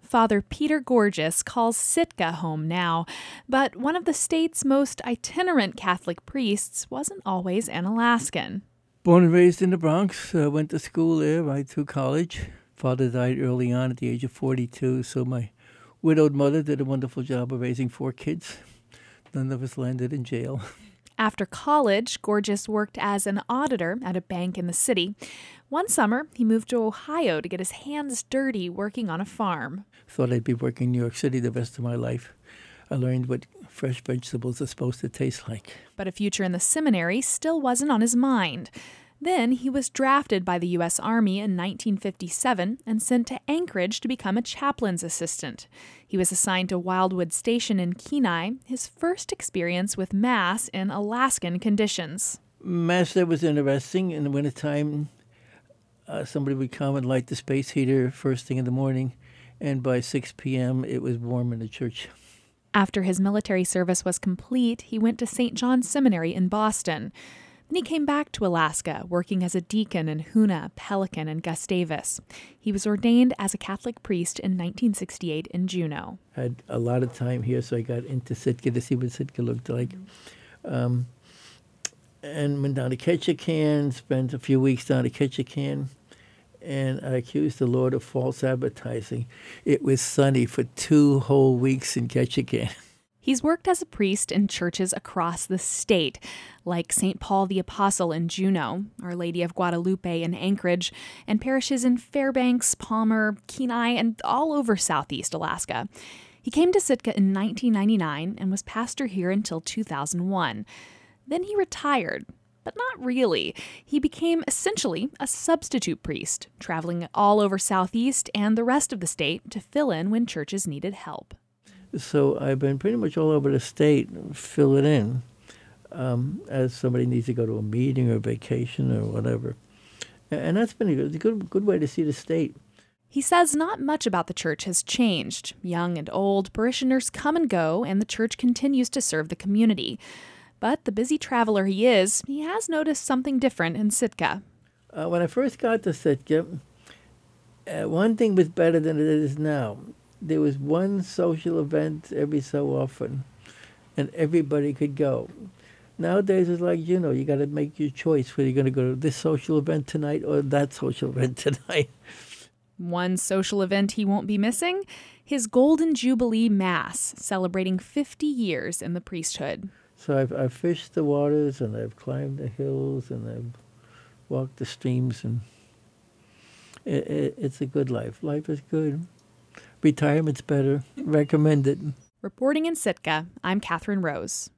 Father Peter Gorgas calls Sitka home now, but one of the state's most itinerant Catholic priests wasn't always an Alaskan. Born and raised in the Bronx, went to school there right through college. Father died early on at the age of 42, so my widowed mother did a wonderful job of raising 4 kids. None of us landed in jail. After college, Gorgas worked as an auditor at a bank in the city. One summer, he moved to Ohio to get his hands dirty working on a farm. Thought I'd be working in New York City the rest of my life. I learned what fresh vegetables are supposed to taste like. But a future in the seminary still wasn't on his mind. Then he was drafted by the U.S. Army in 1957 and sent to Anchorage to become a chaplain's assistant. He was assigned to Wildwood Station in Kenai, his first experience with Mass in Alaskan conditions. Mass there was interesting. In the wintertime, somebody would come and light the space heater first thing in the morning, and by 6 p.m. it was warm in the church. After his military service was complete, he went to St. John's Seminary in Boston. Then he came back to Alaska, working as a deacon in Hoonah, Pelican, and Gustavus. He was ordained as a Catholic priest in 1968 in Juneau. I had a lot of time here, so I got into Sitka to see what Sitka looked like. And went down to Ketchikan, spent a few weeks down to Ketchikan, and I accused the Lord of false advertising. It was sunny for 2 whole weeks in Ketchikan. He's worked as a priest in churches across the state, like St. Paul the Apostle in Juneau, Our Lady of Guadalupe in Anchorage, and parishes in Fairbanks, Palmer, Kenai, and all over southeast Alaska. He came to Sitka in 1999 and was pastor here until 2001. Then he retired, but not really. He became essentially a substitute priest, traveling all over southeast and the rest of the state to fill in when churches needed help. So I've been pretty much all over the state, fill it in, as somebody needs to go to a meeting or vacation or whatever. And that's been a good way to see the state. He says not much about the church has changed. Young and old, parishioners come and go, and the church continues to serve the community. But the busy traveler he is, he has noticed something different in Sitka. When I first got to Sitka, one thing was better than it is now. There was one social event every so often, and everybody could go. Nowadays, it's like, you got to make your choice whether you're going to go to this social event tonight or that social event tonight. One social event he won't be missing, his Golden Jubilee Mass, celebrating 50 years in the priesthood. So I've fished the waters, and I've climbed the hills, and I've walked the streams, and it's a good life. Life is good. Retirement's better. Recommend it. Reporting in Sitka, I'm Catherine Rose.